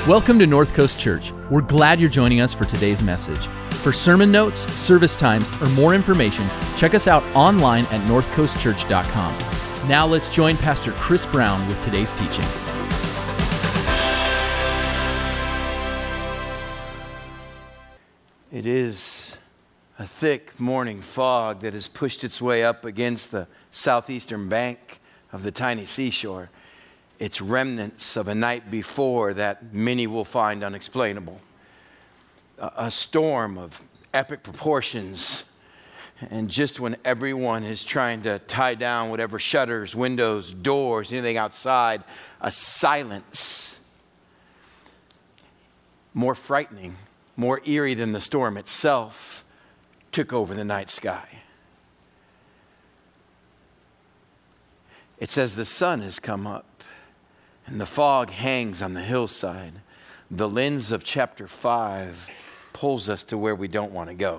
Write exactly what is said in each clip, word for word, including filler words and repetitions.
Welcome to North Coast Church. We're glad you're joining us for today's message. For sermon notes, service times, or more information, check us out online at north coast church dot com. Now let's join Pastor Chris Brown with today's teaching. It is a thick morning fog that has pushed its way up against the southeastern bank of the tiny seashore. It's remnants of a night before that many will find unexplainable. A, a storm of epic proportions. And just when everyone is trying to tie down whatever shutters, windows, doors, anything outside, a silence more frightening, more eerie than the storm itself, took over the night sky. It says the sun has come up and the fog hangs on the hillside. The lens of chapter five pulls us to where we don't want to go.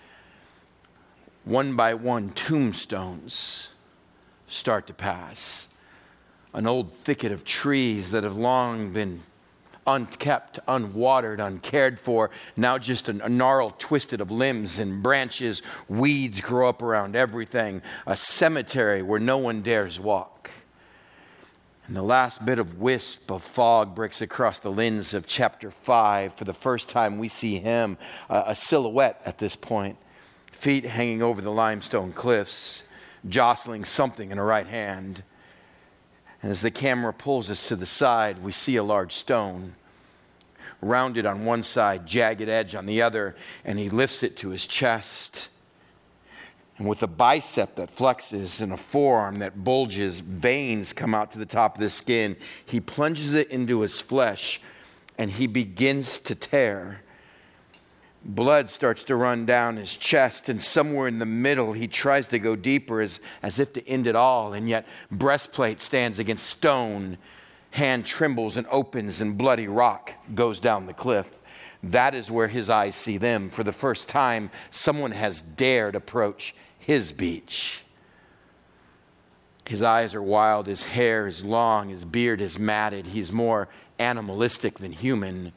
One by one, tombstones start to pass. An old thicket of trees that have long been unkept, unwatered, uncared for, now just a, a gnarled, twisted of limbs and branches. Weeds grow up around everything. A cemetery where no one dares walk. And the last bit of wisp of fog breaks across the lens of chapter five. For the first time, we see him, uh, a silhouette at this point, feet hanging over the limestone cliffs, jostling something in a right hand. And as the camera pulls us to the side, we see a large stone, rounded on one side, jagged edge on the other, and he lifts it to his chest. And with a bicep that flexes and a forearm that bulges, veins come out to the top of the skin. He plunges it into his flesh, and he begins to tear. Blood starts to run down his chest, and somewhere in the middle, he tries to go deeper as, as if to end it all. And yet, breastplate stands against stone. Hand trembles and opens, and bloody rock goes down the cliff. That is where his eyes see them. For the first time, someone has dared approach his beach. His eyes are wild, his hair is long, his beard is matted. He's more animalistic than human.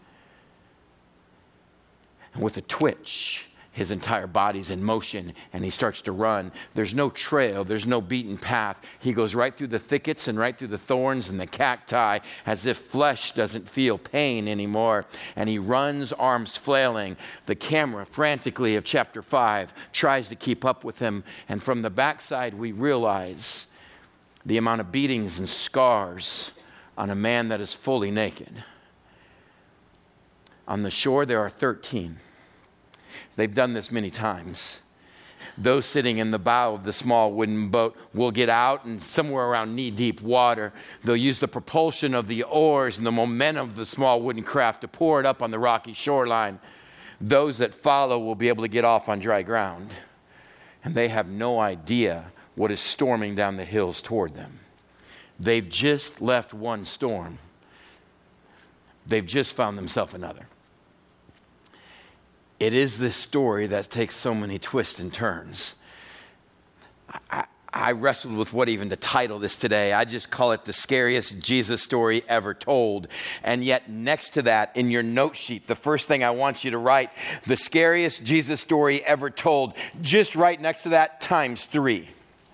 And with a twitch, his entire body's in motion, and he starts to run. There's no trail, there's no beaten path. He goes right through the thickets and right through the thorns and the cacti, as if flesh doesn't feel pain anymore. And he runs, arms flailing. The camera, frantically, of chapter five, tries to keep up with him. And from the backside, we realize the amount of beatings and scars on a man that is fully naked. On the shore, there are thirteen. They've done this many times. Those sitting in the bow of the small wooden boat will get out, and somewhere around knee-deep water, they'll use the propulsion of the oars and the momentum of the small wooden craft to pour it up on the rocky shoreline. Those that follow will be able to get off on dry ground, and they have no idea what is storming down the hills toward them. They've just left one storm. They've just found themselves another. It is this story that takes so many twists and turns. I, I wrestled with what even to title this today. I just call it the scariest Jesus story ever told. And yet next to that, in your note sheet, the first thing I want you to write, the scariest Jesus story ever told. Just right next to that, times three.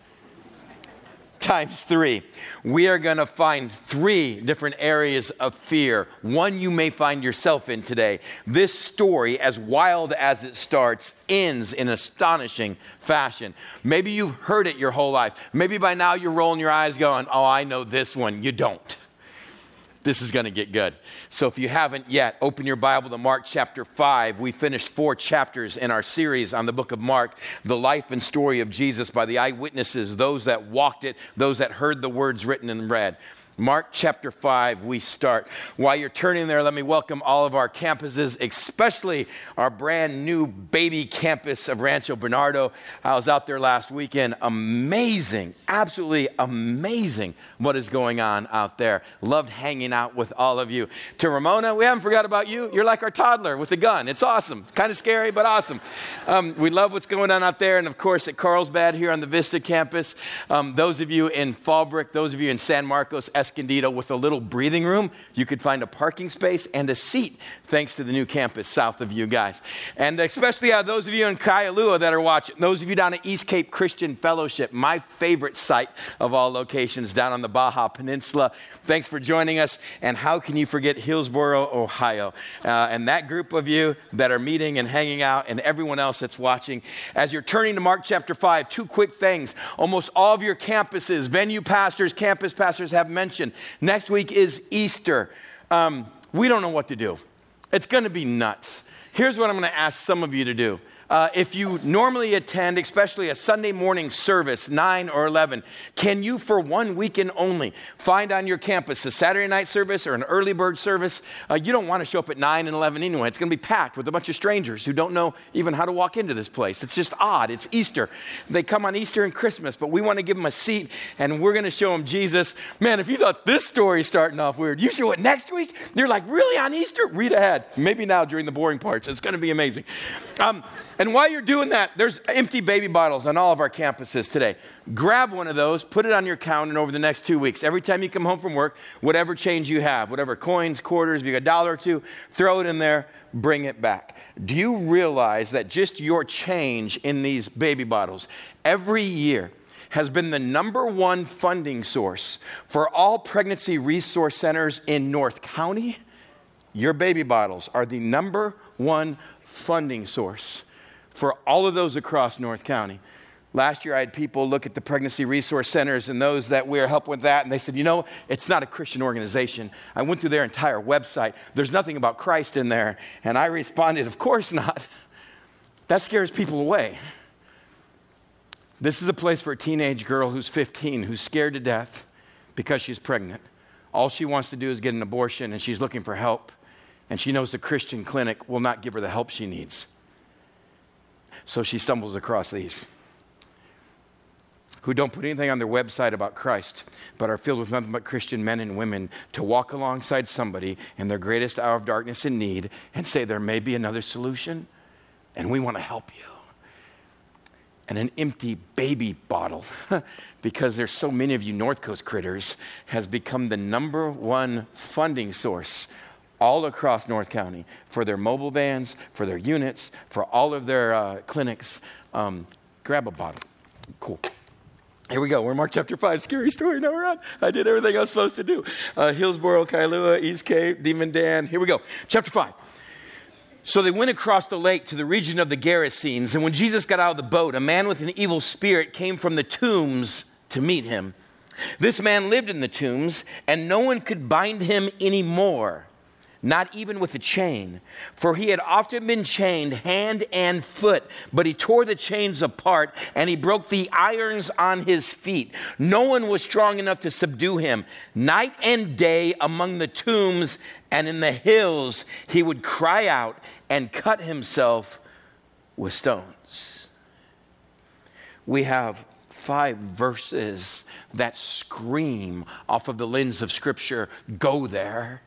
Times three. We are going to find three different areas of fear. One you may find yourself in today. This story, as wild as it starts, ends in astonishing fashion. Maybe you've heard it your whole life. Maybe by now you're rolling your eyes going, oh, I know this one. You don't. This is going to get good. So if you haven't yet, open your Bible to Mark chapter five. We finished four chapters in our series on the book of Mark, the life and story of Jesus by the eyewitnesses, those that walked it, those that heard the words written and read. Mark chapter five, we start. While you're turning there, let me welcome all of our campuses, especially our brand new baby campus of Rancho Bernardo. I was out there last weekend. Amazing, absolutely amazing what is going on out there. Loved hanging out with all of you. To Ramona, we haven't forgot about you. You're like our toddler with a gun. It's awesome. Kind of scary, but awesome. Um, we love what's going on out there. And of course, at Carlsbad here on the Vista campus. Um, those of you in Fallbrook, those of you in San Marcos, Escondido with a little breathing room. You could find a parking space and a seat thanks to the new campus south of you guys. And especially uh, those of you in Kailua that are watching, those of you down at East Cape Christian Fellowship, my favorite site of all locations down on the Baja Peninsula. Thanks for joining us. And how can you forget Hillsboro, Ohio? Uh, and that group of you that are meeting and hanging out and everyone else that's watching. As you're turning to Mark chapter five, two quick things. Almost all of your campuses, venue pastors, campus pastors have mentioned. Next week is Easter. Um, we don't know what to do. It's going to be nuts. Here's what I'm going to ask some of you to do. Uh, if you normally attend, especially a Sunday morning service, nine or eleven, can you, for one weekend only, find on your campus a Saturday night service or an early bird service? Uh, you don't want to show up at nine and eleven anyway. It's going to be packed with a bunch of strangers who don't know even how to walk into this place. It's just odd. It's Easter. They come on Easter and Christmas, but we want to give them a seat, and we're going to show them Jesus. Man, if you thought this story's starting off weird, you show it next week? You're like, really, on Easter? Read ahead. Maybe now during the boring parts. It's going to be amazing. Um, And while you're doing that, there's empty baby bottles on all of our campuses today. Grab one of those, put it on your counter over the next two weeks. Every time you come home from work, whatever change you have, whatever coins, quarters, if you got a dollar or two, throw it in there, bring it back. Do you realize that just your change in these baby bottles every year has been the number one funding source for all pregnancy resource centers in North County? Your baby bottles are the number one funding source for all of those across North County. Last year, I had people look at the pregnancy resource centers and those that we are helping with that, and they said, you know, it's not a Christian organization. I went through their entire website. There's nothing about Christ in there. And I responded, of course not. That scares people away. This is a place for a teenage girl who's fifteen, who's scared to death because she's pregnant. All she wants to do is get an abortion, and she's looking for help. And she knows the Christian clinic will not give her the help she needs. So she stumbles across these, who don't put anything on their website about Christ, but are filled with nothing but Christian men and women to walk alongside somebody in their greatest hour of darkness and need and say, there may be another solution, and we want to help you. And an empty baby bottle, because there's so many of you North Coast critters, has become the number one funding source all across North County for their mobile vans, for their units, for all of their uh, clinics. Um, grab a bottle. Cool. Here we go. We're in Mark chapter five. Scary story. Now we're on. I did everything I was supposed to do. Uh, Hillsboro, Kailua, East Cape, Demon Dan. Here we go. Chapter five. So they went across the lake to the region of the Gerasenes. And when Jesus got out of the boat, a man with an evil spirit came from the tombs to meet him. This man lived in the tombs, and no one could bind him anymore, not even with a chain, for he had often been chained hand and foot, but he tore the chains apart and he broke the irons on his feet. No one was strong enough to subdue him. Night and day among the tombs and in the hills, he would cry out and cut himself with stones. We have five verses that scream off of the lens of Scripture, go there.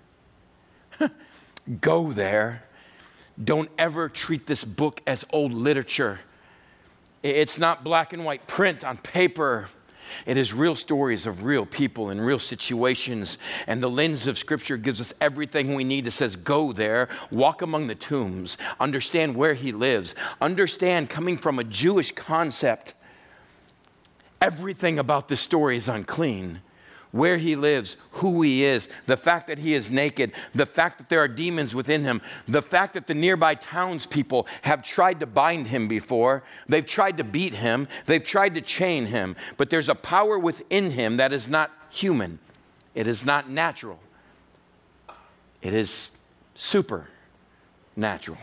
Go there. Don't ever treat this book as old literature. It's not black and white print on paper. It is real stories of real people and real situations. And the lens of Scripture gives us everything we need. It says, go there, walk among the tombs, understand where he lives, understand, coming from a Jewish concept, everything about this story is unclean. Where he lives, who he is, the fact that he is naked, the fact that there are demons within him, the fact that the nearby townspeople have tried to bind him before, they've tried to beat him, they've tried to chain him, but there's a power within him that is not human. It is not natural. It is supernatural.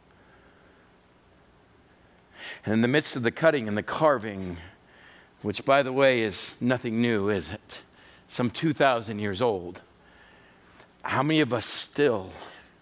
And in the midst of the cutting and the carving, which, by the way, is nothing new, is it? Some two thousand years old. How many of us still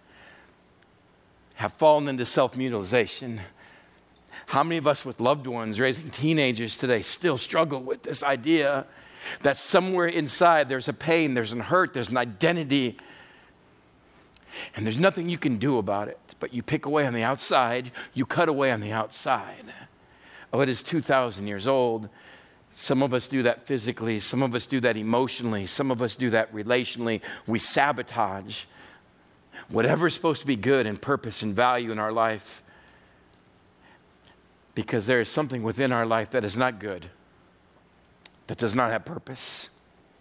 have fallen into self-mutilization? How many of us with loved ones raising teenagers today still struggle with this idea that somewhere inside there's a pain, there's an hurt, there's an identity, and there's nothing you can do about it, but you pick away on the outside, you cut away on the outside. Oh, it is two thousand years old. Some of us do that physically. Some of us do that emotionally. Some of us do that relationally. We sabotage whatever's supposed to be good and purpose and value in our life because there is something within our life that is not good, that does not have purpose,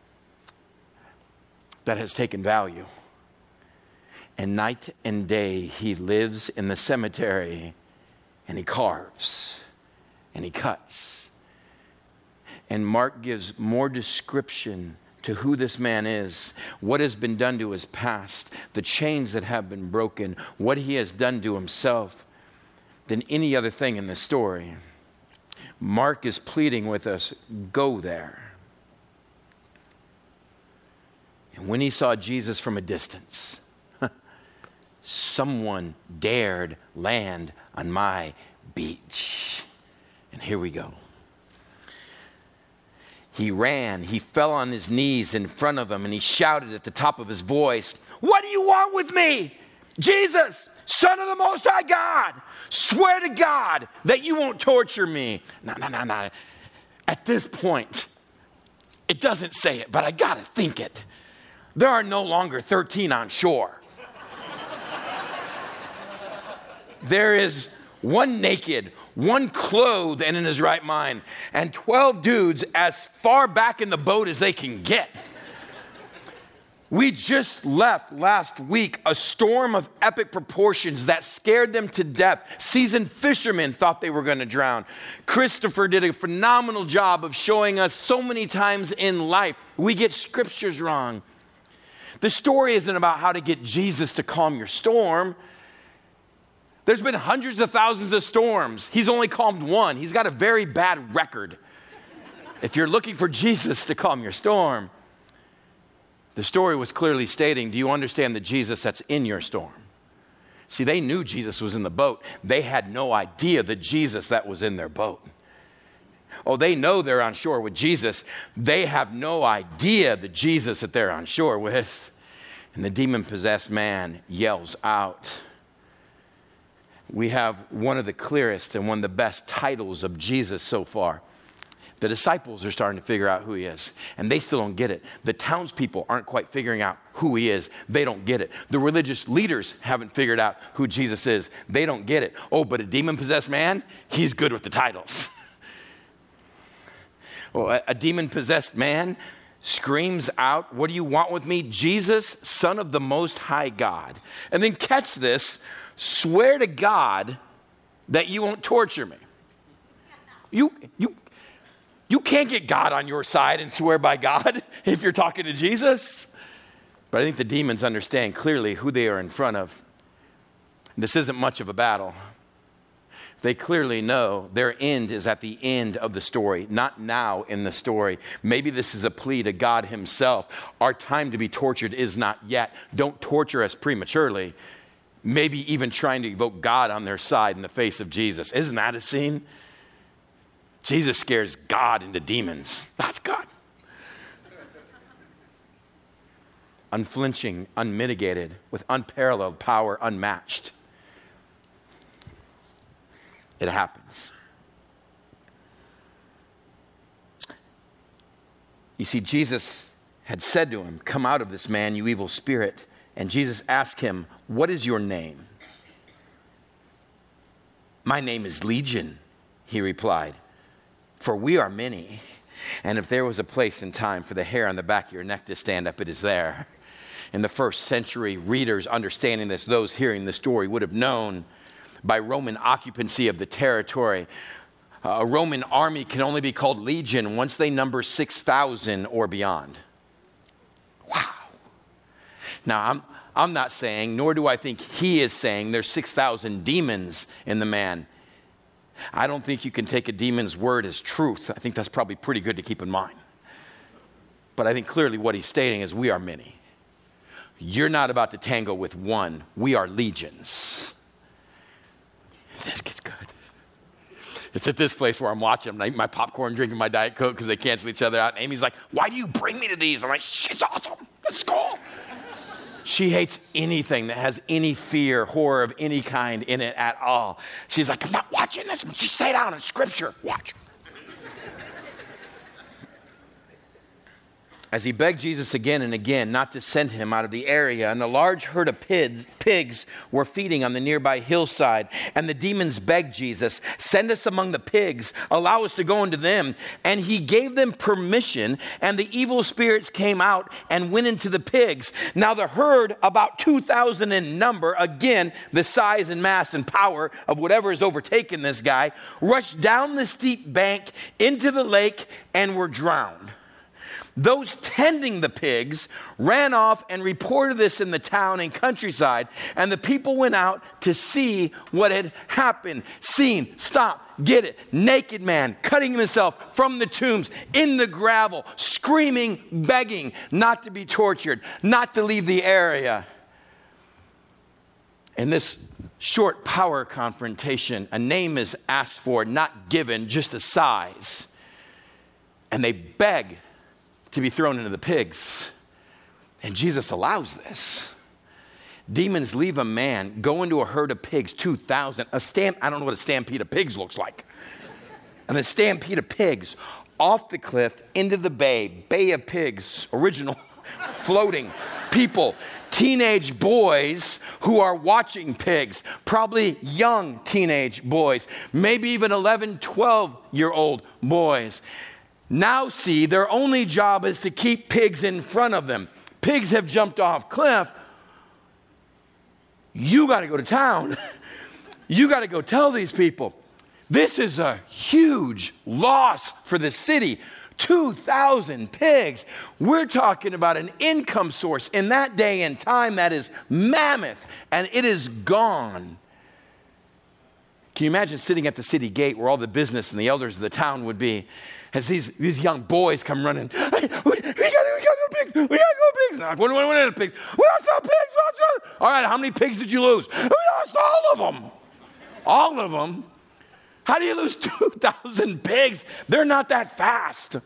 that has taken value. And night and day, he lives in the cemetery and he carves and he cuts. And Mark gives more description to who this man is, what has been done to his past, the chains that have been broken, what he has done to himself, than any other thing in the story. Mark is pleading with us, go there. And when he saw Jesus from a distance, someone dared land on my beach. And here we go. He ran, he fell on his knees in front of him, and he shouted at the top of his voice, "What do you want with me? Jesus, Son of the Most High God, swear to God that you won't torture me." No, no, no, no. At this point, it doesn't say it, but I gotta think it. There are no longer thirteen on shore. There is one naked, one clothed and in his right mind, and twelve dudes as far back in the boat as they can get. We just left last week a storm of epic proportions that scared them to death. Seasoned fishermen thought they were going to drown. Christopher did a phenomenal job of showing us so many times in life we get scriptures wrong. The story isn't about how to get Jesus to calm your storm. There's been hundreds of thousands of storms. He's only calmed one. He's got a very bad record. If you're looking for Jesus to calm your storm, the story was clearly stating, do you understand the Jesus that's in your storm? See, they knew Jesus was in the boat. They had no idea the Jesus that was in their boat. Oh, they know they're on shore with Jesus. They have no idea the Jesus that they're on shore with. And the demon-possessed man yells out. We have one of the clearest and one of the best titles of Jesus so far. The disciples are starting to figure out who he is, and they still don't get it. The townspeople aren't quite figuring out who he is. They don't get it. The religious leaders haven't figured out who Jesus is. They don't get it. Oh, but a demon-possessed man, he's good with the titles. Well, a, a demon-possessed man screams out, "What do you want with me? Jesus, Son of the Most High God." And then catch this, swear to God that you won't torture me. You, you, you can't get God on your side and swear by God if you're talking to Jesus. But I think the demons understand clearly who they are in front of. This isn't much of a battle. They clearly know their end is at the end of the story, not now in the story. Maybe this is a plea to God himself. Our time to be tortured is not yet. Don't torture us prematurely. Maybe even trying to evoke God on their side in the face of Jesus. Isn't that a scene? Jesus scares God into demons. That's God. Unflinching, unmitigated, with unparalleled power, unmatched. It happens. You see, Jesus had said to him, "Come out of this man, you evil spirit." And Jesus asked him, "What is your name?" "My name is Legion," he replied, "for we are many. And if there was a place and time for the hair on the back of your neck to stand up, it is there." In the first century, readers understanding this, those hearing the story, would have known by Roman occupancy of the territory, a Roman army can only be called legion once they number six thousand or beyond. Wow. Now, I'm, I'm not saying, nor do I think he is saying there's six thousand demons in the man. I don't think you can take a demon's word as truth. I think that's probably pretty good to keep in mind. But I think clearly what he's stating is we are many. You're not about to tangle with one. We are legions. This gets good. It's at this place where I'm watching them, and I eat my popcorn, drinking my Diet Coke because they cancel each other out. And Amy's like, "Why do you bring me to these?" I'm like, "It's awesome. It's cool." She hates anything that has any fear, horror of any kind in it at all. She's like, "I'm not watching this. Just sit down in scripture. Watch." as he begged Jesus again and again not to send him out of the area. And a large herd of pigs, pigs were feeding on the nearby hillside. And the demons begged Jesus, send us among the pigs, allow us to go into them. And he gave them permission, and the evil spirits came out and went into the pigs. Now the herd, about two thousand in number, again, the size and mass and power of whatever has overtaken this guy, rushed down the steep bank into the lake and were drowned. Those tending the pigs ran off and reported this in the town and countryside, and the people went out to see what had happened. Seen, stop, get it, naked man cutting himself from the tombs in the gravel, screaming, begging not to be tortured, not to leave the area. In this short power confrontation, a name is asked for, not given, just a size. And they beg to be thrown into the pigs. And Jesus allows this. Demons leave a man, go into a herd of pigs, two thousand. A stamp, I don't know what a stampede of pigs looks like. And a stampede of pigs off the cliff into the bay, Bay of Pigs, original, floating people, teenage boys who are watching pigs, probably young teenage boys, maybe even eleven, twelve-year-old boys. Now see, their only job is to keep pigs in front of them. Pigs have jumped off cliff. You got to go to town. You got to go tell these people. This is a huge loss for the city. two thousand pigs. We're talking about an income source in that day and time that is mammoth, and it is gone. Can you imagine sitting at the city gate where all the business and the elders of the town would be, as these, these young boys come running, hey, we, we, gotta, we gotta go pigs, we gotta go pigs. Like, what do we want to pigs? We lost our pigs, lost our... All right, how many pigs did you lose? We lost all of them. All of them? How do you lose two thousand pigs? They're not that fast.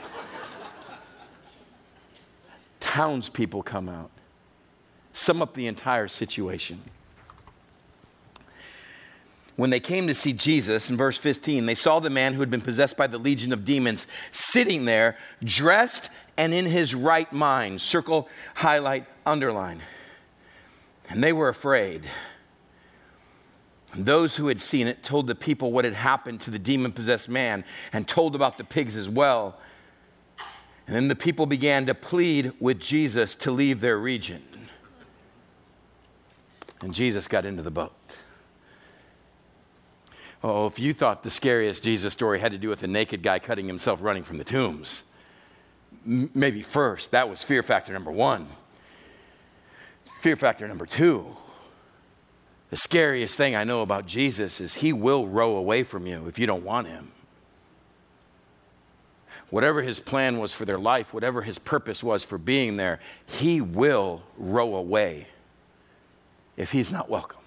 Townspeople come out, sum up the entire situation. When they came to see Jesus, in verse fifteen, they saw the man who had been possessed by the legion of demons sitting there, dressed and in his right mind. Circle, highlight, underline. And they were afraid. And those who had seen it told the people what had happened to the demon-possessed man and told about the pigs as well. And then the people began to plead with Jesus to leave their region. And Jesus got into the boat. Oh, if you thought the scariest Jesus story had to do with a naked guy cutting himself running from the tombs, m- maybe first, that was fear factor number one. Fear factor number two, the scariest thing I know about Jesus is he will row away from you if you don't want him. Whatever his plan was for their life, whatever his purpose was for being there, he will row away if he's not welcome.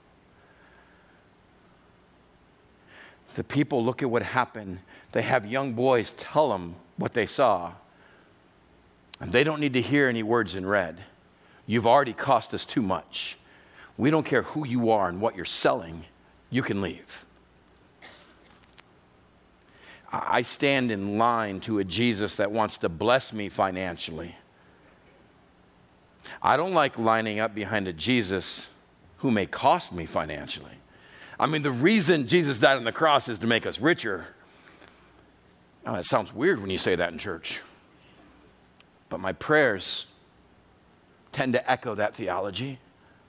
The people look at what happened. They have young boys tell them what they saw. And they don't need to hear any words in red. You've already cost us too much. We don't care who you are and what you're selling. You can leave. I stand in line to a Jesus that wants to bless me financially. I don't like lining up behind a Jesus who may cost me financially. I mean, the reason Jesus died on the cross is to make us richer. Oh, that sounds weird when you say that in church. But my prayers tend to echo that theology.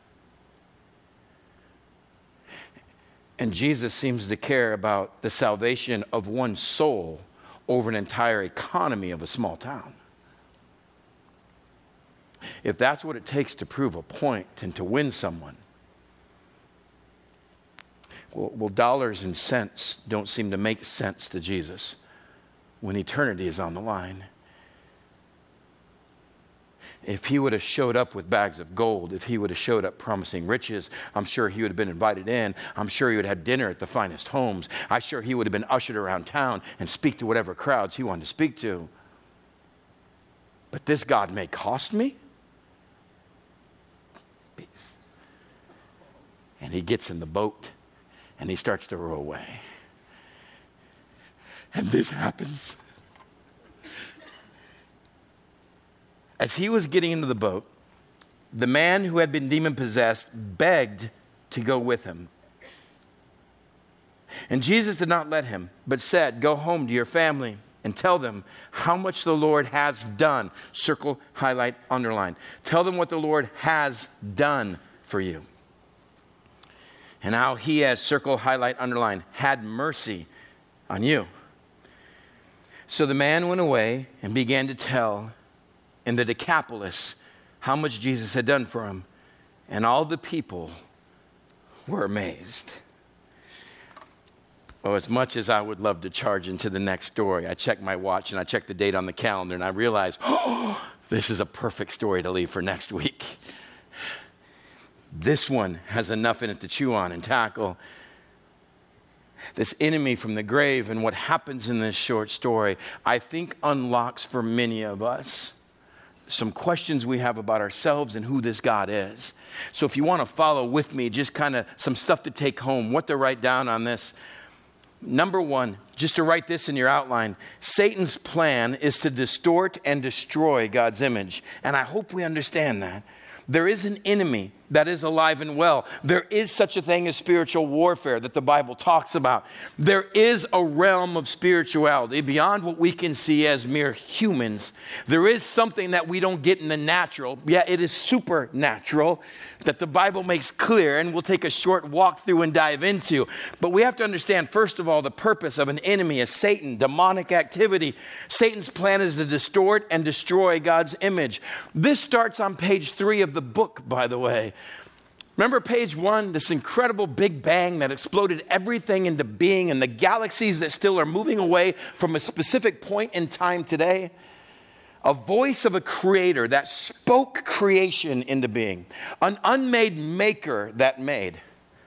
And Jesus seems to care about the salvation of one soul over an entire economy of a small town. If that's what it takes to prove a point and to win someone, well, well, dollars and cents don't seem to make sense to Jesus when eternity is on the line. If he would have showed up with bags of gold, if he would have showed up promising riches, I'm sure he would have been invited in. I'm sure he would have had dinner at the finest homes. I'm sure he would have been ushered around town and speak to whatever crowds he wanted to speak to. But this God may cost me? Peace. And he gets in the boat and he starts to row away. And this happens. As he was getting into the boat, the man who had been demon-possessed begged to go with him. And Jesus did not let him, but said, go home to your family and tell them how much the Lord has done. Circle, highlight, underline. Tell them what the Lord has done for you. And how he has, circle, highlight, underline, had mercy on you. So the man went away and began to tell in the Decapolis how much Jesus had done for him. And all the people were amazed. Oh, as much as I would love to charge into the next story, I checked my watch and I checked the date on the calendar and I realized, oh, this is a perfect story to leave for next week. This one has enough in it to chew on and tackle. This enemy from the grave and what happens in this short story, I think unlocks for many of us some questions we have about ourselves and who this God is. So if you want to follow with me, just kind of some stuff to take home, what to write down on this. Number one, just to write this in your outline, Satan's plan is to distort and destroy God's image. And I hope we understand that. There is an enemy that is alive and well. There is such a thing as spiritual warfare that the Bible talks about. There is a realm of spirituality beyond what we can see as mere humans. There is something that we don't get in the natural. Yeah, it is supernatural that the Bible makes clear, and we'll take a short walk through and dive into. But we have to understand, first of all, the purpose of an enemy is Satan, demonic activity. Satan's plan is to distort and destroy God's image. This starts on page three of the book, by the way. Remember page one, this incredible big bang that exploded everything into being and the galaxies that still are moving away from a specific point in time today? A voice of a creator that spoke creation into being. An unmade maker that made.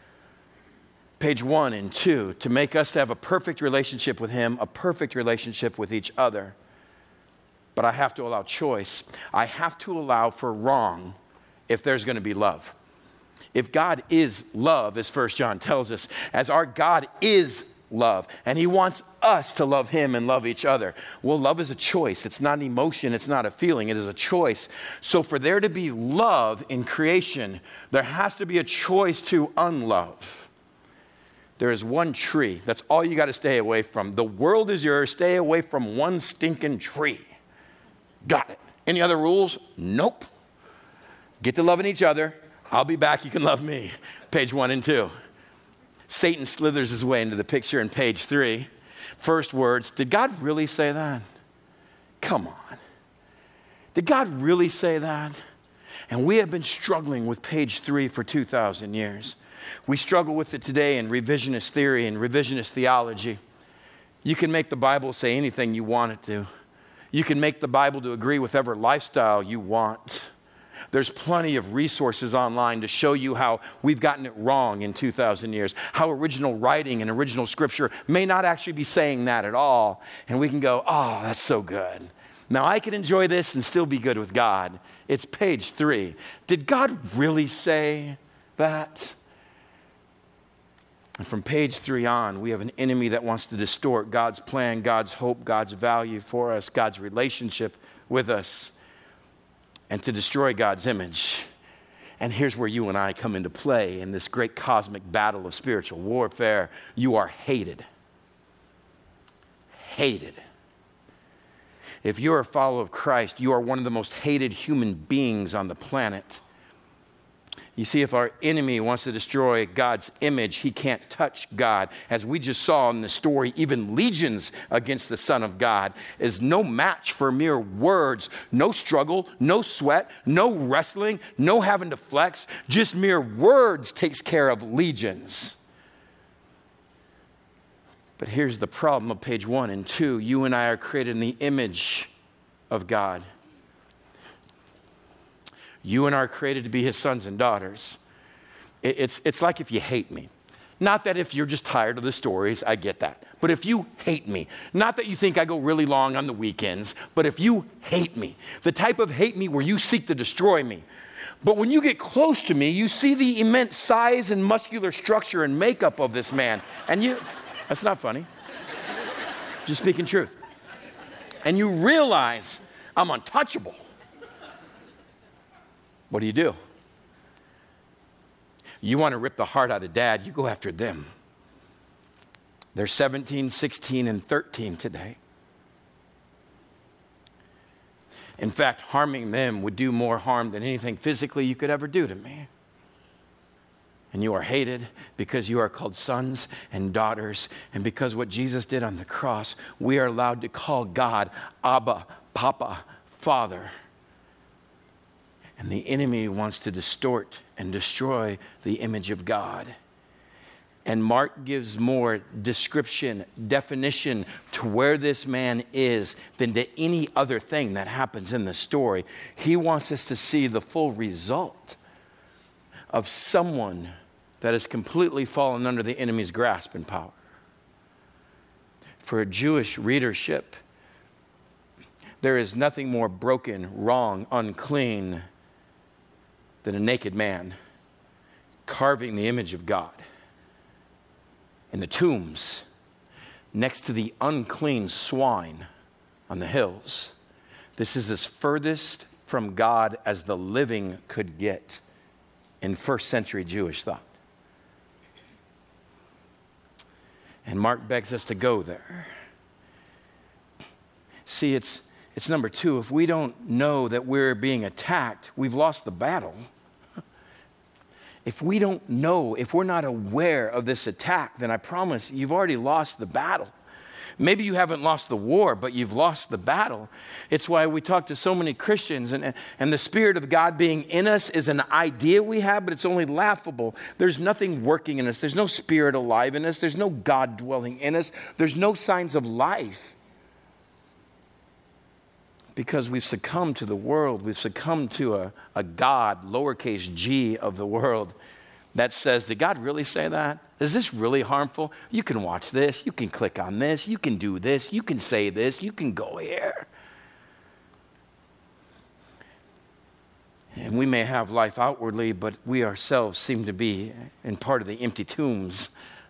Page one and two, to make us to have a perfect relationship with him, a perfect relationship with each other. But I have to allow choice. I have to allow for wrong if there's going to be love. If God is love, as First John tells us, as our God is love, and he wants us to love him and love each other. Well, love is a choice. It's not an emotion. It's not a feeling. It is a choice. So for there to be love in creation, there has to be a choice to unlove. There is one tree. That's all you got to stay away from. The world is yours. Stay away from one stinking tree. Got it. Any other rules? Nope. Get to loving each other. I'll be back. You can love me. Page one and two. Satan slithers his way into the picture in page three. First words, did God really say that? Come on. Did God really say that? And we have been struggling with page three for two thousand years. We struggle with it today in revisionist theory and revisionist theology. You can make the Bible say anything you want it to. You can make the Bible to agree with whatever lifestyle you want. There's plenty of resources online to show you how we've gotten it wrong in two thousand years, how original writing and original scripture may not actually be saying that at all. And we can go, oh, that's so good. Now I can enjoy this and still be good with God. It's page three. Did God really say that? And from page three on, we have an enemy that wants to distort God's plan, God's hope, God's value for us, God's relationship with us, and to destroy God's image. And here's where you and I come into play in this great cosmic battle of spiritual warfare. You are hated. Hated. If you're a follower of Christ, you are one of the most hated human beings on the planet. You see, if our enemy wants to destroy God's image, he can't touch God. As we just saw in the story, even legions against the Son of God is no match for mere words. No struggle, no sweat, no wrestling, no having to flex. Just mere words takes care of legions. But here's the problem of page one and two. You and I are created in the image of God. You and I are created to be his sons and daughters. It's, it's like if you hate me. Not that if you're just tired of the stories, I get that. But if you hate me, not that you think I go really long on the weekends, but if you hate me, the type of hate me where you seek to destroy me. But when you get close to me, you see the immense size and muscular structure and makeup of this man. And you, that's not funny. Just speaking truth. And you realize I'm untouchable. what do you do? You want to rip the heart out of dad, you go after them. They're seventeen, sixteen, and thirteen today. In fact, harming them would do more harm than anything physically you could ever do to me. And you are hated because you are called sons and daughters. And because what Jesus did on the cross, we are allowed to call God Abba, Papa, Father. And the enemy wants to distort and destroy the image of God. And Mark gives more description, definition to where this man is than to any other thing that happens in the story. He wants us to see the full result of someone that has completely fallen under the enemy's grasp and power. For a Jewish readership, there is nothing more broken, wrong, unclean than a naked man carving the image of God in the tombs next to the unclean swine on the hills. This is as furthest from God as the living could get in first century Jewish thought. And Mark begs us to go there. See, it's it's number two. If we don't know that we're being attacked, we've lost the battle. If we don't know, if we're not aware of this attack, then I promise you've already lost the battle. Maybe you haven't lost the war, but you've lost the battle. It's why we talk to so many Christians, and, and the Spirit of God being in us is an idea we have, but it's only laughable. There's nothing working in us. There's no Spirit alive in us. There's no God dwelling in us. There's no signs of life. Because we've succumbed to the world. We've succumbed to a, a God, lowercase g, of the world that says, did God really say that? Is this really harmful? You can watch this. You can click on this. You can do this. You can say this. You can go here. And we may have life outwardly, but we ourselves seem to be in part of the empty tombs.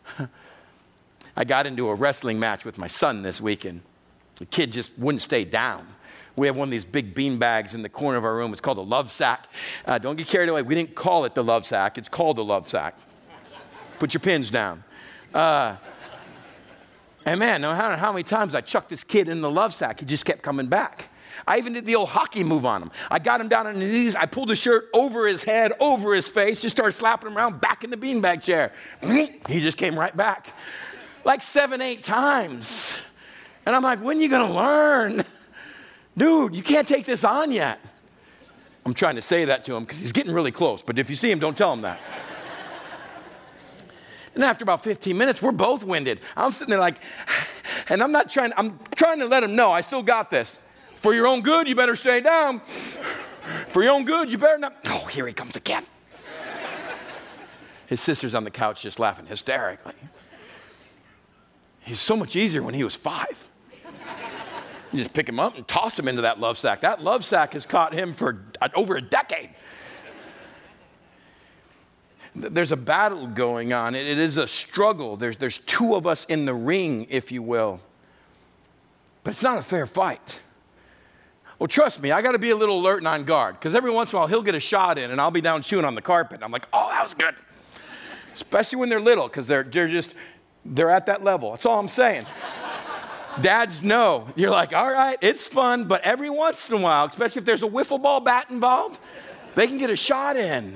I got into a wrestling match with my son this weekend. The kid just wouldn't stay down. We have one of these big bean bags in the corner of our room. It's called a love sack. Uh, don't get carried away. We didn't call it the love sack. It's called the love sack. Put your pins down. Uh, and man, no matter how many times I chucked this kid in the love sack, he just kept coming back. I even did the old hockey move on him. I got him down on his knees. I pulled his shirt over his head, over his face, just started slapping him around, back in the beanbag chair. He just came right back. Like seven, eight times. And I'm like, when are you going to learn? Dude, you can't take this on yet. I'm trying to say that to him because he's getting really close. But if you see him, don't tell him that. And after about fifteen minutes, we're both winded. I'm sitting there like, and I'm not trying, I'm trying to let him know I still got this. For your own good, you better stay down. For your own good, you better not. Oh, here he comes again. His sister's on the couch just laughing hysterically. He's so much easier when he was five. You just pick him up and toss him into that love sack. That love sack has caught him for over a decade. There's a battle going on. It is a struggle. There's, there's two of us in the ring, if you will. But it's not a fair fight. Well, trust me, I got to be a little alert and on guard. Because every once in a while, he'll get a shot in, and I'll be down chewing on the carpet. And I'm like, oh, that was good. Especially when they're little, because they're, they're just, they're at that level. That's all I'm saying. Dads know. You're like, all right, it's fun, but every once in a while, especially if there's a wiffle ball bat involved, they can get a shot in.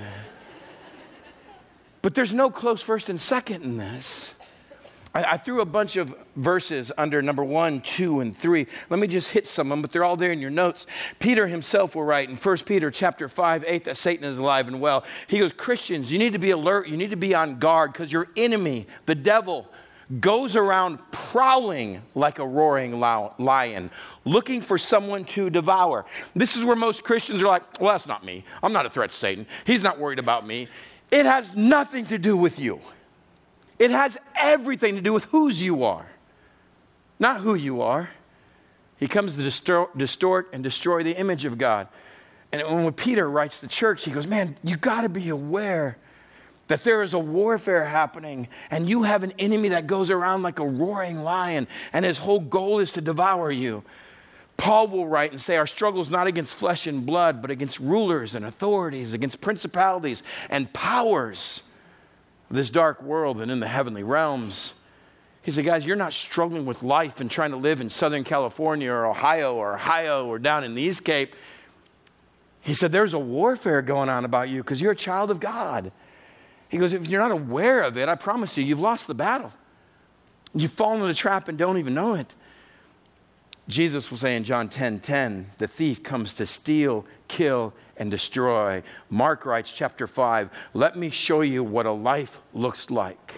But there's no close first and second in this. I, I threw a bunch of verses under number one, two, and three. Let me just hit some of them, but they're all there in your notes. Peter himself will write in First Peter chapter five, eight, that Satan is alive and well. He goes, Christians, you need to be alert. You need to be on guard because your enemy, the devil, goes around prowling like a roaring lion, looking for someone to devour. This is where most Christians are like, well, that's not me. I'm not a threat to Satan. He's not worried about me. It has nothing to do with you. It has everything to do with whose you are, not who you are. He comes to distort, distort and destroy the image of God. And when Peter writes to the church, he goes, man, you got to be aware that there is a warfare happening, and you have an enemy that goes around like a roaring lion, and his whole goal is to devour you. Paul will write and say our struggle is not against flesh and blood, but against rulers and authorities, against principalities and powers of this dark world and in the heavenly realms. He said, guys, you're not struggling with life and trying to live in Southern California or Ohio or Ohio or down in the East Cape. He said, there's a warfare going on about you because you're a child of God. He goes, if you're not aware of it, I promise you, you've lost the battle. You've fallen in the trap and don't even know it. Jesus will say in John ten ten, the thief comes to steal, kill, and destroy. Mark writes, chapter five, let me show you what a life looks like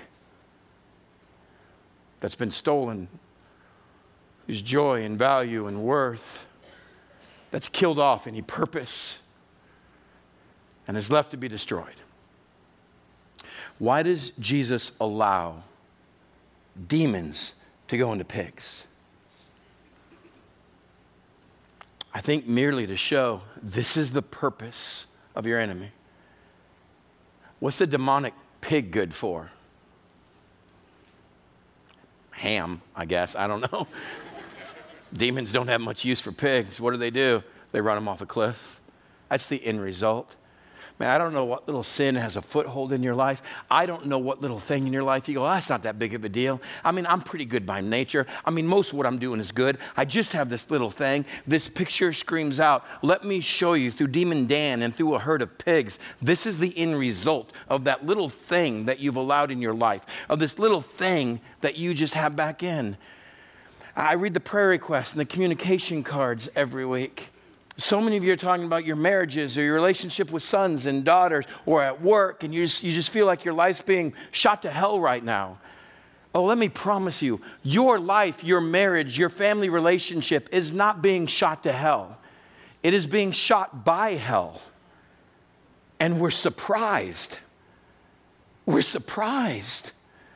that's been stolen, whose joy and value and worth, that's killed off any purpose and is left to be destroyed. Why does Jesus allow demons to go into pigs? I think merely to show this is the purpose of your enemy. What's the demonic pig good for? Ham, I guess. I don't know. Demons don't have much use for pigs. What do they do? They run them off a cliff. That's the end result. Man, I don't know what little sin has a foothold in your life. I don't know what little thing in your life you go, oh, that's not that big of a deal. I mean, I'm pretty good by nature. I mean, most of what I'm doing is good. I just have this little thing. This picture screams out, let me show you through Demon Dan and through a herd of pigs. This is the end result of that little thing that you've allowed in your life, of this little thing that you just have back in. I read the prayer requests and the communication cards every week. So many of you are talking about your marriages or your relationship with sons and daughters or at work, and you just, you just feel like your life's being shot to hell right now. Oh, let me promise you, your life, your marriage, your family relationship is not being shot to hell. It is being shot by hell. And we're surprised. We're surprised.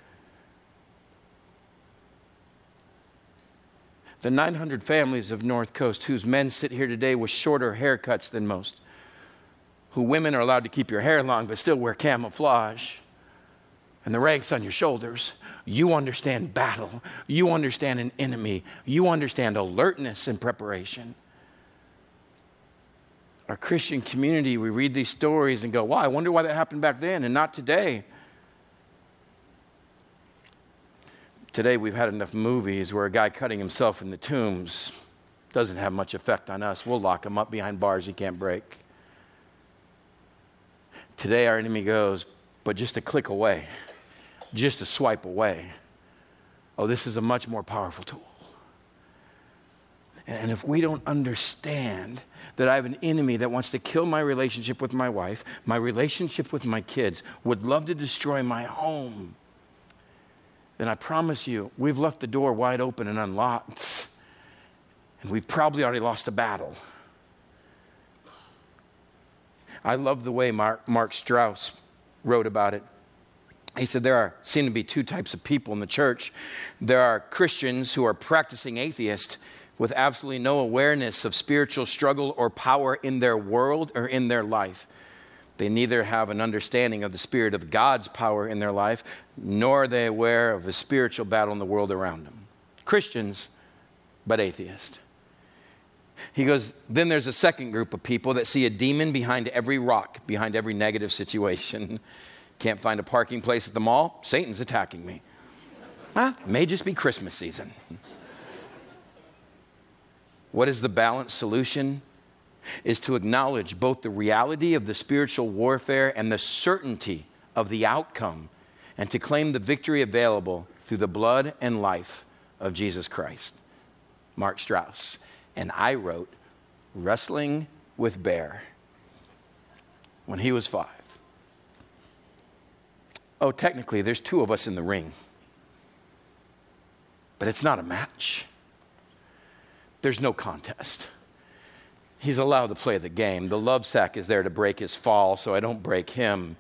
The nine hundred families of North Coast whose men sit here today with shorter haircuts than most, who women are allowed to keep your hair long but still wear camouflage, and the ranks on your shoulders. You understand battle. You understand an enemy. You understand alertness and preparation. Our Christian community, we read these stories and go, wow, I wonder why that happened back then and not today. Today we've had enough movies where a guy cutting himself in the tombs doesn't have much effect on us. We'll lock him up behind bars he can't break. Today our enemy goes, but just a click away, just a swipe away. Oh, this is a much more powerful tool. And if we don't understand that I have an enemy that wants to kill my relationship with my wife, my relationship with my kids, would love to destroy my home, then I promise you, we've left the door wide open and unlocked. And we've probably already lost a battle. I love the way Mark, Mark Strauss wrote about it. He said there are seem to be two types of people in the church. There are Christians who are practicing atheists with absolutely no awareness of spiritual struggle or power in their world or in their life. They neither have an understanding of the Spirit of God's power in their life, nor are they aware of a spiritual battle in the world around them. Christians, but atheists. He goes, then there's a second group of people that see a demon behind every rock, behind every negative situation. Can't find a parking place at the mall? Satan's attacking me. Huh? May just be Christmas season. What is the balanced solution? Is to acknowledge both the reality of the spiritual warfare and the certainty of the outcome, and to claim the victory available through the blood and life of Jesus Christ. Mark Strauss. And I wrote Wrestling with Bear when he was five. Oh, technically, there's two of us in the ring, but it's not a match. There's no contest. He's allowed to play the game. The love sack is there to break his fall, so I don't break him.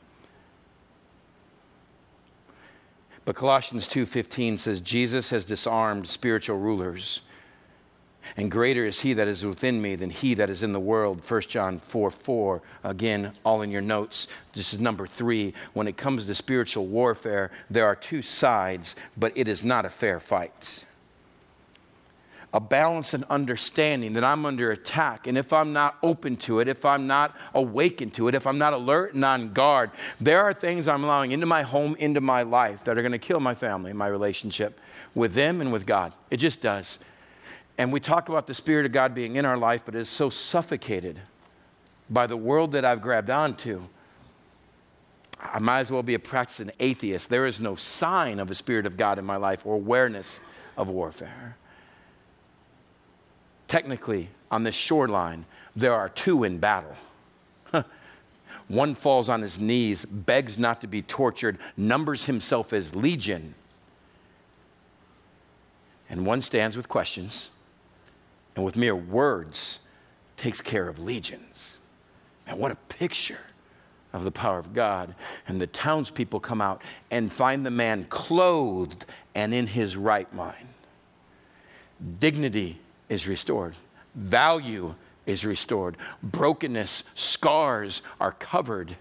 But Colossians two fifteen says, Jesus has disarmed spiritual rulers, and greater is he that is within me than he that is in the world. First John four four, again, all in your notes. This is number three. When it comes to spiritual warfare, there are two sides, but it is not a fair fight. a balance and understanding that I'm under attack. And if I'm not open to it, if I'm not awakened to it, if I'm not alert and on guard, there are things I'm allowing into my home, into my life that are going to kill my family, my relationship with them and with God. It just does. And we talk about the Spirit of God being in our life, but it is so suffocated by the world that I've grabbed onto. I might as well be a practicing atheist. There is no sign of the Spirit of God in my life or awareness of warfare. Technically, on this shoreline, there are two in battle. One falls on his knees, begs not to be tortured, numbers himself as legion. And one stands with questions, and with mere words, takes care of legions. And what a picture of the power of God. And the townspeople come out and find the man clothed and in his right mind. Dignity is restored. Value is restored. Brokenness, scars are covered.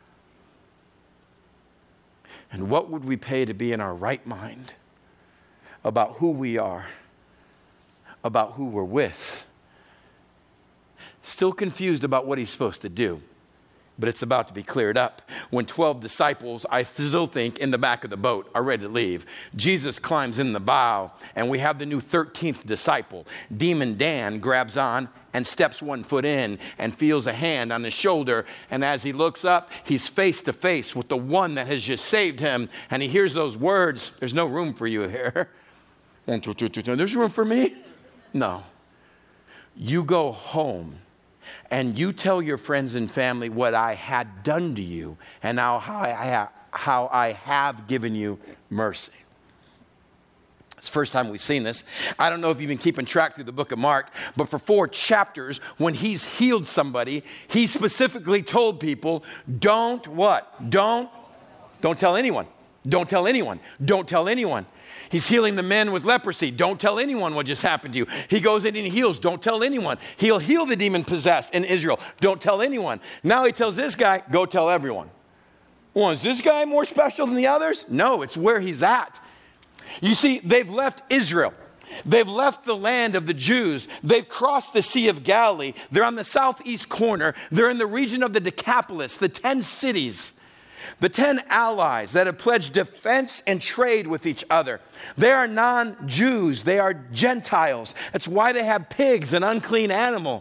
And what would we pay to be in our right mind about who we are, about who we're with? Still confused about what he's supposed to do. But it's about to be cleared up. When twelve disciples, I still think, in the back of the boat are ready to leave, Jesus climbs in the bow, and we have the new thirteenth disciple. Demon Dan grabs on and steps one foot in and feels a hand on his shoulder. And as he looks up, he's face to face with the one that has just saved him. And he hears those words, "There's no room for you here." There's room for me? No. You go home. And you tell your friends and family what I had done to you and how I, ha- how I have given you mercy. It's the first time we've seen this. I don't know if you've been keeping track through the book of Mark, but for four chapters, when he's healed somebody, he specifically told people, don't what? Don't, don't tell anyone. Don't tell anyone. Don't tell anyone. He's healing the men with leprosy. Don't tell anyone what just happened to you. He goes in and he heals. Don't tell anyone. He'll heal the demon-possessed in Israel. Don't tell anyone. Now he tells this guy, go tell everyone. Well, is this guy more special than the others? No, it's where he's at. You see, they've left Israel. They've left the land of the Jews. They've crossed the Sea of Galilee. They're on the southeast corner. They're in the region of the Decapolis, the ten cities. The ten allies that have pledged defense and trade with each other. They are non-Jews. They are Gentiles. That's why they have pigs, an unclean animal.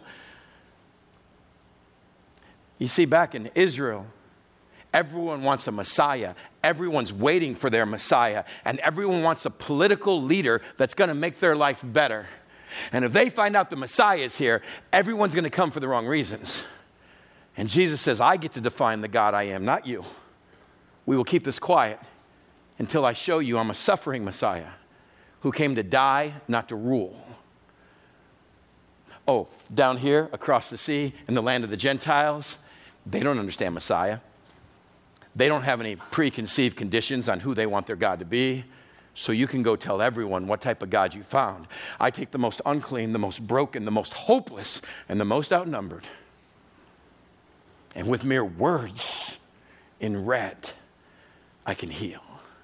You see, back in Israel, everyone wants a Messiah. Everyone's waiting for their Messiah. And everyone wants a political leader that's going to make their life better. And if they find out the Messiah is here, everyone's going to come for the wrong reasons. And Jesus says, I get to define the God I am, not you. We will keep this quiet until I show you I'm a suffering Messiah who came to die, not to rule. Oh, down here across the sea in the land of the Gentiles, they don't understand Messiah. They don't have any preconceived conditions on who they want their God to be. So you can go tell everyone what type of God you found. I take the most unclean, the most broken, the most hopeless, and the most outnumbered. And with mere words in red, I can heal.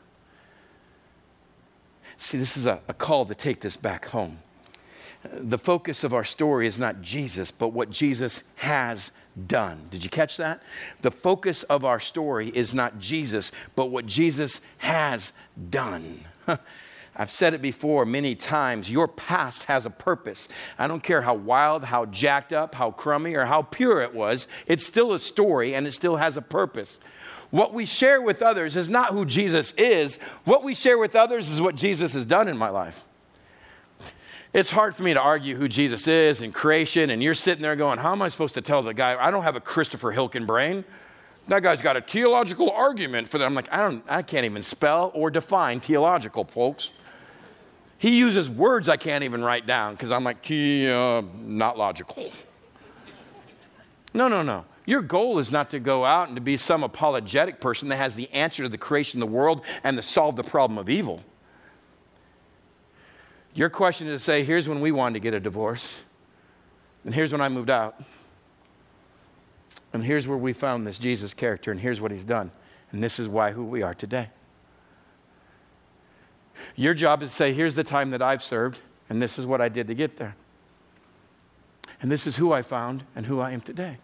See, this is a, a call to take this back home. The focus of our story is not Jesus, but what Jesus has done. Did you catch that? The focus of our story is not Jesus, but what Jesus has done. I've said it before many times. Your past has a purpose. I don't care how wild, how jacked up, how crummy, or how pure it was. It's still a story, and it still has a purpose. What we share with others is not who Jesus is. What we share with others is what Jesus has done in my life. It's hard for me to argue who Jesus is in creation, and you're sitting there going, how am I supposed to tell the guy? I don't have a Christopher Hilken brain. That guy's got a theological argument for that. I'm like, I don't, I can't even spell or define theological, folks. He uses words I can't even write down because I'm like, uh, not logical. No, no, no. Your goal is not to go out and to be some apologetic person that has the answer to the creation of the world and to solve the problem of evil. Your question is to say, here's when we wanted to get a divorce, and here's when I moved out, and here's where we found this Jesus character, and here's what he's done, and this is why who we are today. Your job is to say, here's the time that I've served, And this is what I did to get there. And this is who I found and who I am today.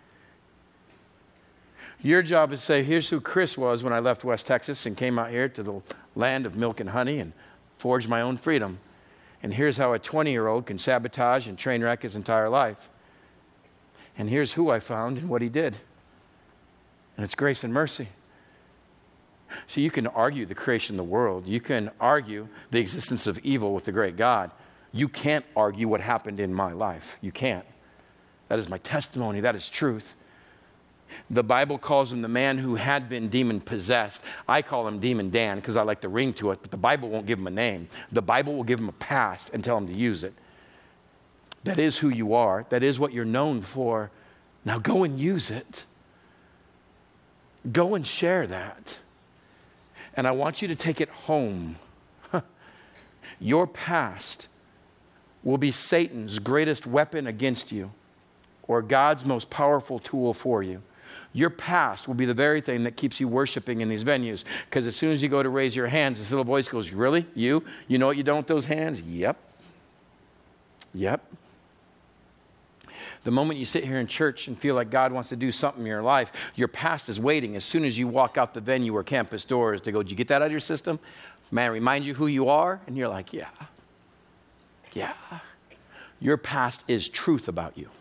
Your job is to say, here's who Chris was when I left West Texas and came out here to the land of milk and honey and forged my own freedom. And here's how a twenty-year-old can sabotage and train wreck his entire life. And here's who I found and what he did. And it's grace and mercy. So you can argue the creation of the world. You can argue the existence of evil with the great God. You can't argue what happened in my life. You can't. That is my testimony. That is truth. The Bible calls him the man who had been demon-possessed. I call him Demon Dan because I like the ring to it, but the Bible won't give him a name. The Bible will give him a past and tell him to use it. That is who you are. That is what you're known for. Now go and use it. Go and share that. And I want you to take it home. Your past will be Satan's greatest weapon against you or God's most powerful tool for you. Your past will be the very thing that keeps you worshiping in these venues. Because as soon as you go to raise your hands, this little voice goes, really? You? You know what you done with those hands? Yep. Yep. The moment you sit here in church and feel like God wants to do something in your life, your past is waiting as soon as you walk out the venue or campus doors to go, did you get that out of your system? Man, remind you who you are? And you're like, yeah. Yeah. Your past is truth about you.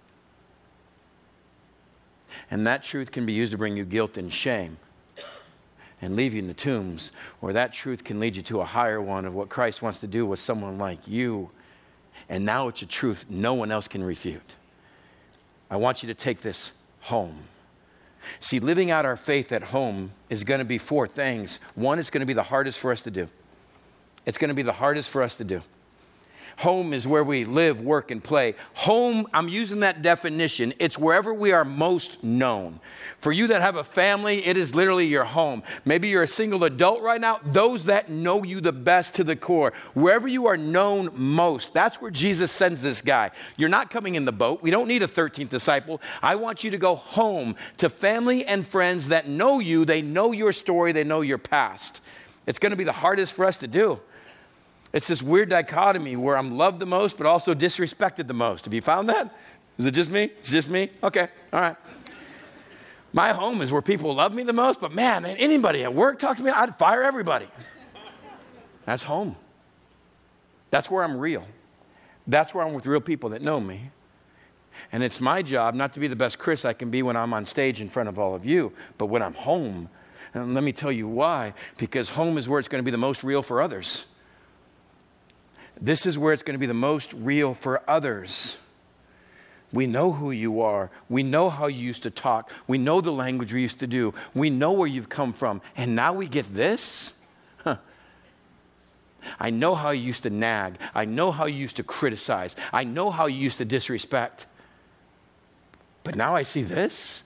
And that truth can be used to bring you guilt and shame and leave you in the tombs. Or that truth can lead you to a higher one of what Christ wants to do with someone like you. And now it's a truth no one else can refute. I want you to take this home. See, living out our faith at home is going to be four things. One, it's going to be the hardest for us to do. It's going to be the hardest for us to do. Home is where we live, work, and play. Home, I'm using that definition. It's wherever we are most known. For you that have a family, it is literally your home. Maybe you're a single adult right now. Those that know you the best to the core. Wherever you are known most, that's where Jesus sends this guy. You're not coming in the boat. We don't need a thirteenth disciple. I want you to go home to family and friends that know you. They know your story. They know your past. It's going to be the hardest for us to do. It's this weird dichotomy where I'm loved the most, but also disrespected the most. Have you found that? Is it just me? It's just me? Okay, all right. My home is where people love me the most, but man, anybody at work talk to me, I'd fire everybody. That's home. That's where I'm real. That's where I'm with real people that know me. And it's my job not to be the best Chris I can be when I'm on stage in front of all of you, but when I'm home. And let me tell you why. Because home is where it's going to be the most real for others. This is where it's going to be the most real for others. We know who you are. We know how you used to talk. We know the language we used to do. We know where you've come from. And now we get this? Huh. I know how you used to nag. I know how you used to criticize. I know how you used to disrespect. But now I see this.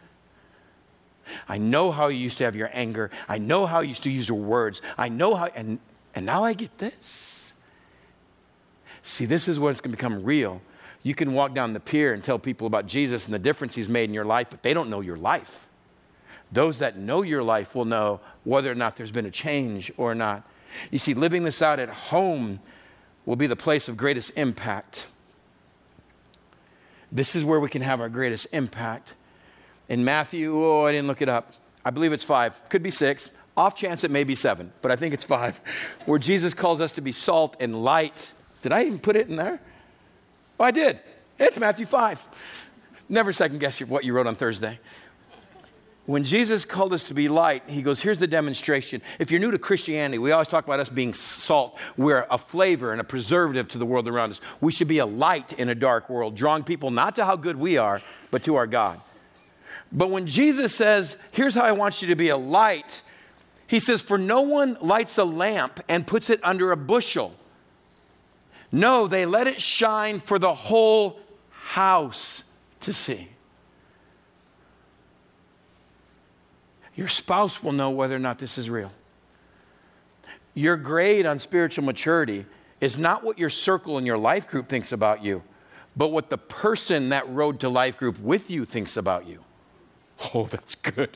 I know how you used to have your anger. I know how you used to use your words. I know how, and, and now I get this. See, this is what's going to become real. You can walk down the pier and tell people about Jesus and the difference he's made in your life, but they don't know your life. Those that know your life will know whether or not there's been a change or not. You see, living this out at home will be the place of greatest impact. This is where we can have our greatest impact. In Matthew, oh, I didn't look it up. I believe it's five. Could be six. Off chance it may be seven, but I think it's five. Where Jesus calls us to be salt and light. Did I even put it in there? Oh, I did. It's Matthew five. Never second guess what you wrote on Thursday. When Jesus called us to be light, he goes, here's the demonstration. If you're new to Christianity, we always talk about us being salt. We're a flavor and a preservative to the world around us. We should be a light in a dark world, drawing people not to how good we are, but to our God. But when Jesus says, here's how I want you to be a light, he says, for no one lights a lamp and puts it under a bushel. No, they let it shine for the whole house to see. Your spouse will know whether or not this is real. Your grade on spiritual maturity is not what your circle and your life group thinks about you, but what the person that rode to life group with you thinks about you. Oh, that's good.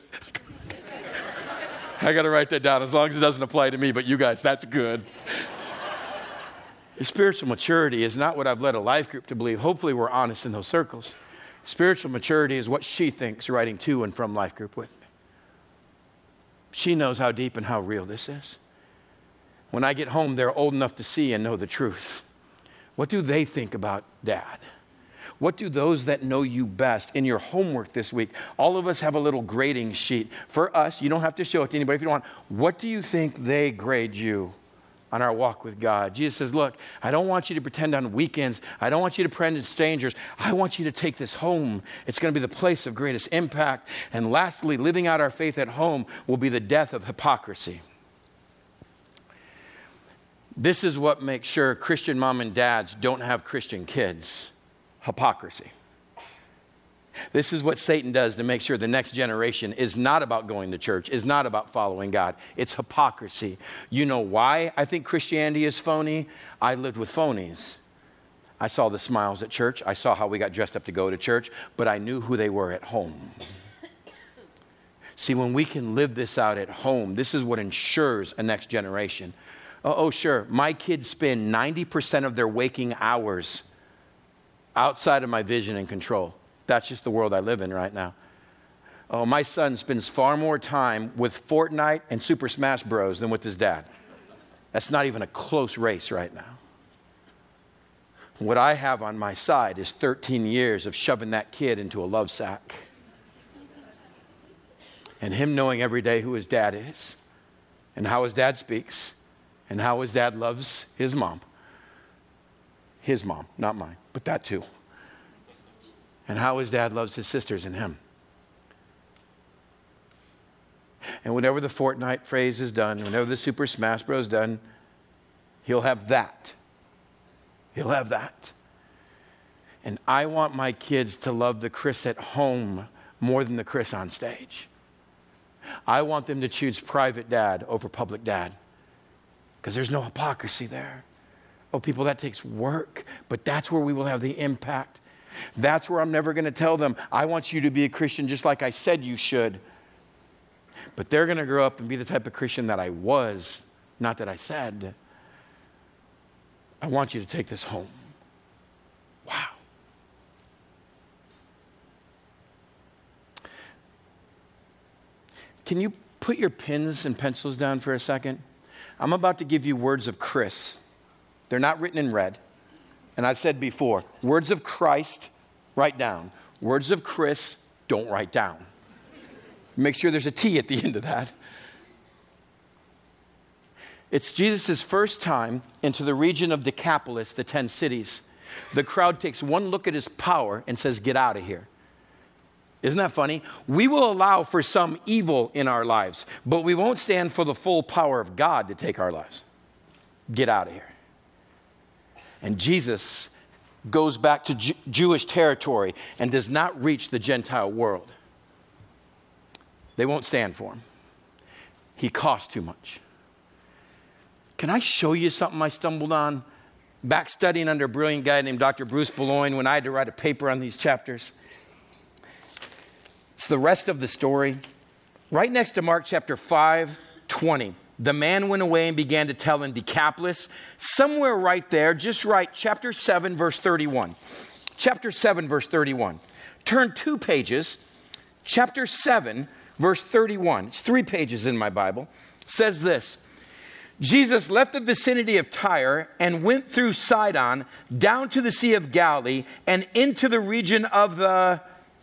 I got to write that down as long as it doesn't apply to me, but you guys, that's good. Spiritual maturity is not what I've led a life group to believe. Hopefully we're honest in those circles. Spiritual maturity is what she thinks riding to and from life group with me. She knows how deep and how real this is. When I get home, they're old enough to see and know the truth. What do they think about Dad? What do those that know you best in your homework this week? All of us have a little grading sheet. For us, you don't have to show it to anybody if you don't want. What do you think they grade you on our walk with God? Jesus says, look, I don't want you to pretend on weekends. I don't want you to pretend to strangers. I want you to take this home. It's going to be the place of greatest impact. And lastly, living out our faith at home will be the death of hypocrisy. This is what makes sure Christian mom and dads don't have Christian kids. Hypocrisy. This is what Satan does to make sure the next generation is not about going to church, is not about following God. It's hypocrisy. You know why I think Christianity is phony? I lived with phonies. I saw the smiles at church. I saw how we got dressed up to go to church, but I knew who they were at home. See, when we can live this out at home, this is what ensures a next generation. Oh, oh sure, my kids spend ninety percent of their waking hours outside of my vision and control. That's just the world I live in right now. Oh, my son spends far more time with Fortnite and Super Smash Bros. Than with his dad. That's not even a close race right now. What I have on my side is thirteen years of shoving that kid into a love sack. And him knowing every day who his dad is, and how his dad speaks, and how his dad loves his mom. His mom, not mine, but that too. And how his dad loves his sisters and him. And whenever the Fortnite phrase is done, whenever the Super Smash Bros. Done, he'll have that. He'll have that. And I want my kids to love the Chris at home more than the Chris on stage. I want them to choose private dad over public dad. Because there's no hypocrisy there. Oh, people, that takes work, but that's where we will have the impact. That's where I'm never going to tell them, I want you to be a Christian just like I said you should. But they're going to grow up and be the type of Christian that I was, not that I said. I want you to take this home. Wow. Can you put your pens and pencils down for a second? I'm about to give you words of Chris. They're not written in red. And I've said before, words of Christ, write down. Words of Chris, don't write down. Make sure there's a T at the end of that. It's Jesus' first time into the region of Decapolis, the ten cities. The crowd takes one look at his power and says, get out of here. Isn't that funny? We will allow for some evil in our lives, but we won't stand for the full power of God to take our lives. Get out of here. And Jesus goes back to Jew- Jewish territory and does not reach the Gentile world. They won't stand for him. He costs too much. Can I show you something I stumbled on? Back studying under a brilliant guy named Doctor Bruce Boulogne when I had to write a paper on these chapters. It's the rest of the story. Right next to Mark chapter five, twenty. The man went away and began to tell in Decapolis. Somewhere right there, just write chapter seven, verse thirty-one. Chapter seven, verse thirty-one. Turn two pages. Chapter seven, verse thirty-one. It's three pages in my Bible. It says this. Jesus left the vicinity of Tyre and went through Sidon down to the Sea of Galilee and into the region of the...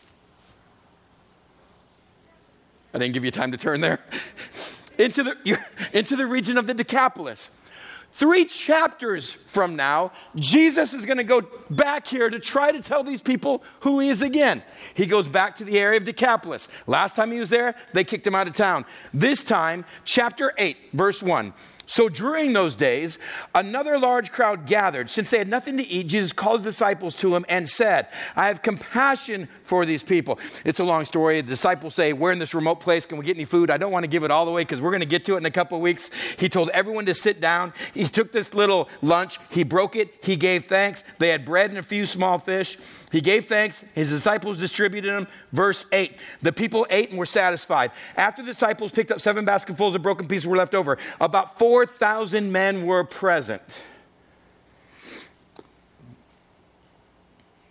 I didn't give you time to turn there. into the into the region of the Decapolis. Three chapters from now, Jesus is going to go back here to try to tell these people who he is again. He goes back to the area of Decapolis. Last time he was there, they kicked him out of town. This time, chapter eight, verse one. So during those days, another large crowd gathered. Since they had nothing to eat, Jesus called his disciples to him and said, I have compassion for these people. It's a long story. The disciples say, we're in this remote place. Can we get any food? I don't want to give it all away because we're going to get to it in a couple of weeks. He told everyone to sit down. He took this little lunch. He broke it. He gave thanks. They had bread and a few small fish. He gave thanks. His disciples distributed them. Verse eight, the people ate and were satisfied. After the disciples picked up seven basketfuls of broken pieces were left over, about four thousand men were present.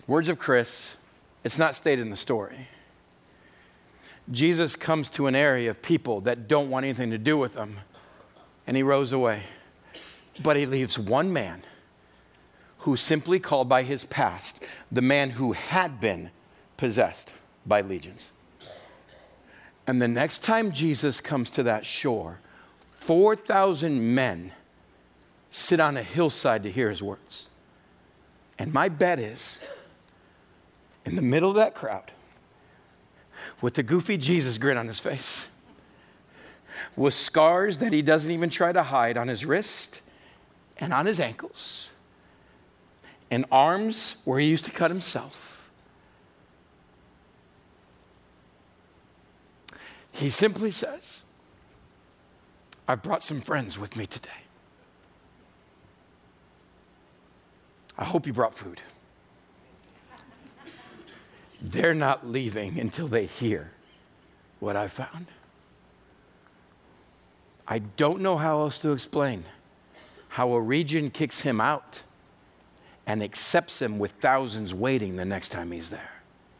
Words of Chris, it's not stated in the story. Jesus comes to an area of people that don't want anything to do with him, and he rows away. But he leaves one man who's simply called by his past, the man who had been possessed by legions. And the next time Jesus comes to that shore, four thousand men sit on a hillside to hear his words. And my bet is, in the middle of that crowd, with the goofy Jesus grin on his face, with scars that he doesn't even try to hide on his wrist and on his ankles, and arms where he used to cut himself, he simply says, I've brought some friends with me today. I hope you brought food. They're not leaving until they hear what I found. I don't know how else to explain how a region kicks him out and accepts him with thousands waiting the next time he's there.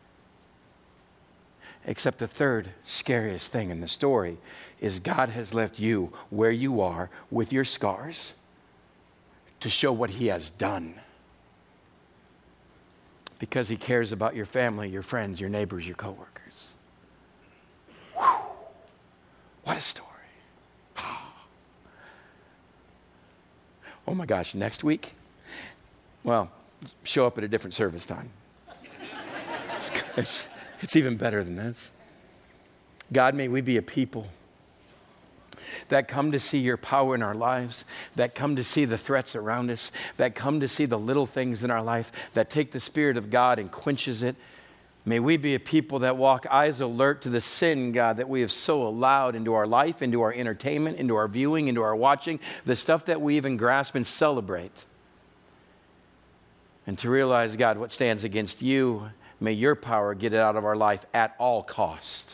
Except the third scariest thing in the story is God has left you where you are with your scars to show what he has done. Because he cares about your family, your friends, your neighbors, your coworkers. Whew. What a story. Oh my gosh, next week? Well, show up at a different service time. It's, it's, it's even better than this. God, may we be a people that come to see your power in our lives, that come to see the threats around us, that come to see the little things in our life, that take the Spirit of God and quenches it. May we be a people that walk eyes alert to the sin, God, that we have so allowed into our life, into our entertainment, into our viewing, into our watching, the stuff that we even grasp and celebrate. And to realize, God, what stands against you, may your power get it out of our life at all cost.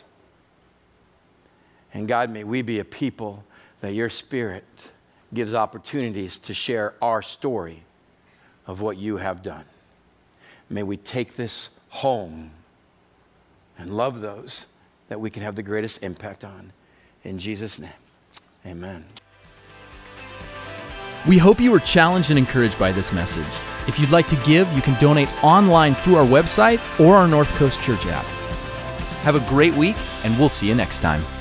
And God, may we be a people that your Spirit gives opportunities to share our story of what you have done. May we take this home and love those that we can have the greatest impact on. In Jesus' name, amen. We hope you were challenged and encouraged by this message. If you'd like to give, you can donate online through our website or our North Coast Church app. Have a great week, and we'll see you next time.